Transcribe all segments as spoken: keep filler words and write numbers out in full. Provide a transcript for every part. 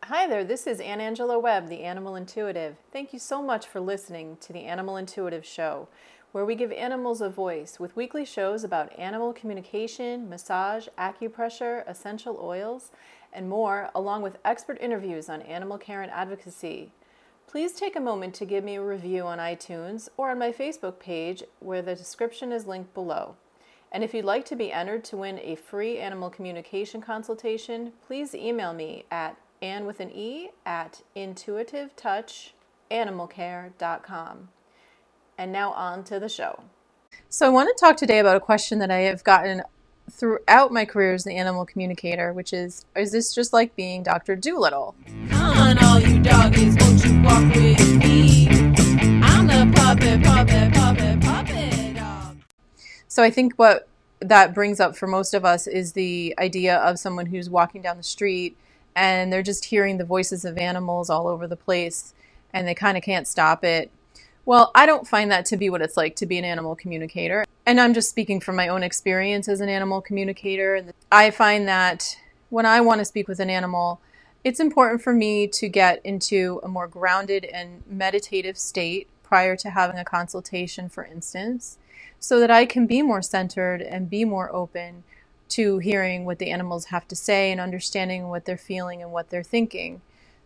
Hi there, this is Ann Angela Webb, the Animal Intuitive. Thank you so much for listening to the Animal Intuitive Show, where we give animals a voice with weekly shows about animal communication, massage, acupressure, essential oils, and more, along with expert interviews on animal care and advocacy. Please take a moment to give me a review on iTunes or on my Facebook page, where the description is linked below. And if you'd like to be entered to win a free animal communication consultation, please email me at Ann with an E at intuitive touch animal care dot com. And now on to the show. So I want to talk today about a question that I have gotten throughout my career as an animal communicator, which is, is this just like being Doctor Dolittle? Come on, all you doggies, won't you walk with me? I'm the puppet, puppet, puppet, puppet dog. So I think what that brings up for most of us is the idea of someone who's walking down the street and they're just hearing the voices of animals all over the place, and they kind of can't stop it. Well, I don't find that to be what it's like to be an animal communicator. And I'm just speaking from my own experience as an animal communicator. I find that when I want to speak with an animal, it's important for me to get into a more grounded and meditative state prior to having a consultation, for instance, so that I can be more centered and be more open to hearing what the animals have to say and understanding what they're feeling and what they're thinking.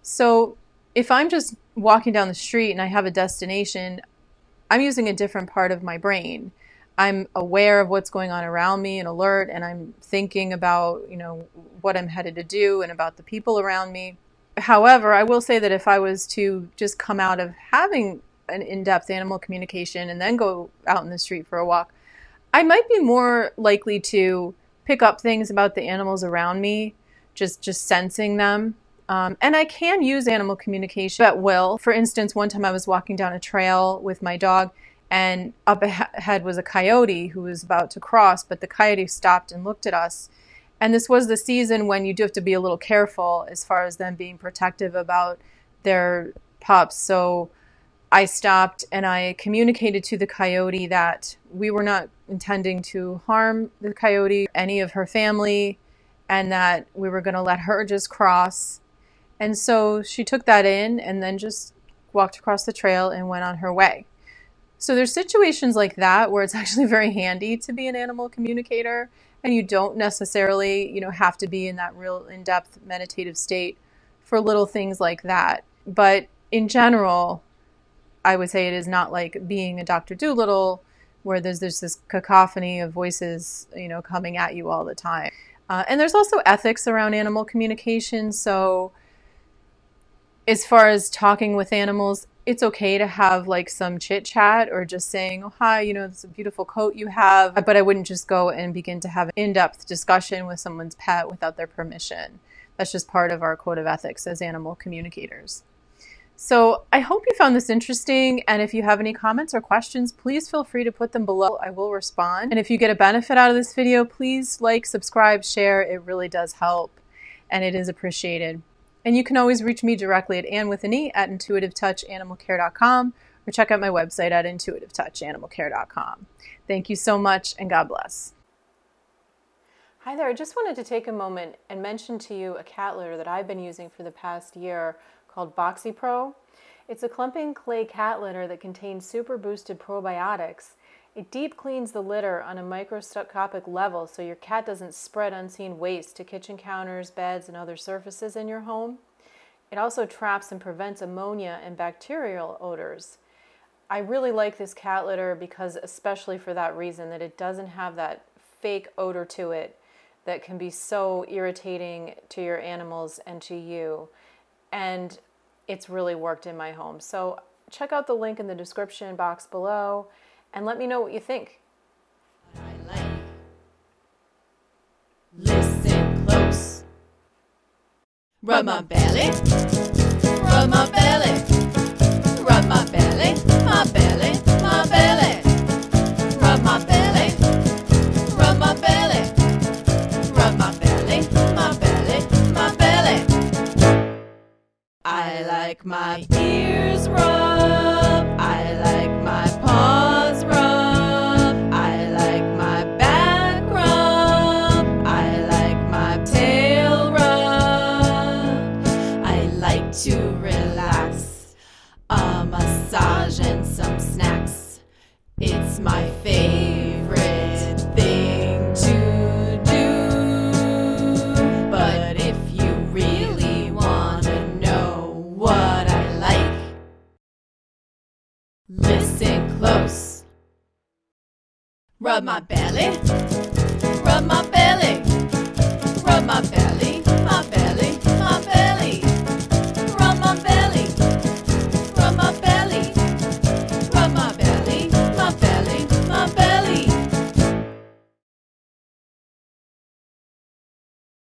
So if I'm just walking down the street and I have a destination, I'm using a different part of my brain. I'm aware of what's going on around me and alert, and I'm thinking about, you know, what I'm headed to do and about the people around me. However, I will say that if I was to just come out of having an in-depth animal communication and then go out in the street for a walk, I might be more likely to pick up things about the animals around me, just just sensing them. Um, and I can use animal communication at will. For instance, one time I was walking down a trail with my dog, and up ahead was a coyote who was about to cross, but the coyote stopped and looked at us. And this was the season when you do have to be a little careful as far as them being protective about their pups. So I stopped and I communicated to the coyote that we were not intending to harm the coyote, any of her family, and that we were going to let her just cross. And so she took that in and then just walked across the trail and went on her way. So there's situations like that where it's actually very handy to be an animal communicator, and you don't necessarily, you know, have to be in that real in-depth meditative state for little things like that. But in general, I would say it is not like being a Doctor Dolittle, where there's, there's this cacophony of voices, you know, coming at you all the time. Uh, and there's also ethics around animal communication. So as far as talking with animals, it's okay to have like some chit chat or just saying, oh, hi, you know, this is a beautiful coat you have. But I wouldn't just go and begin to have an in-depth discussion with someone's pet without their permission. That's just part of our code of ethics as animal communicators. So I hope you found this interesting, and if you have any comments or questions, please feel free to put them below. I will respond. And if you get a benefit out of this video, please like, subscribe, share. It really does help, and it is appreciated. And you can always reach me directly at Ann with an E at intuitive touch animal care dot com, or check out my website at intuitive touch animal care dot com. Thank you so much, and God bless. Hi there. I just wanted to take a moment and mention to you a cat litter that I've been using for the past year called BoxyPro. It's a clumping clay cat litter that contains super boosted probiotics. It deep cleans the litter on a microscopic level so your cat doesn't spread unseen waste to kitchen counters, beds, and other surfaces in your home. It also traps and prevents ammonia and bacterial odors. I really like this cat litter because, especially for that reason, that it doesn't have that fake odor to it that can be so irritating to your animals and to you. And it's really worked in my home. So check out the link in the description box below and let me know what you think. I like. Listen close. Rub my belly. Rub my belly. Rub my belly. My belly. My belly. Rub my belly. Rub my belly. Rub my belly. My belly. My belly. I like my ears rubbed. I like my paws rubbed. I like my back rubbed. I like my tail rubbed. I close. Rub my belly, rub my belly.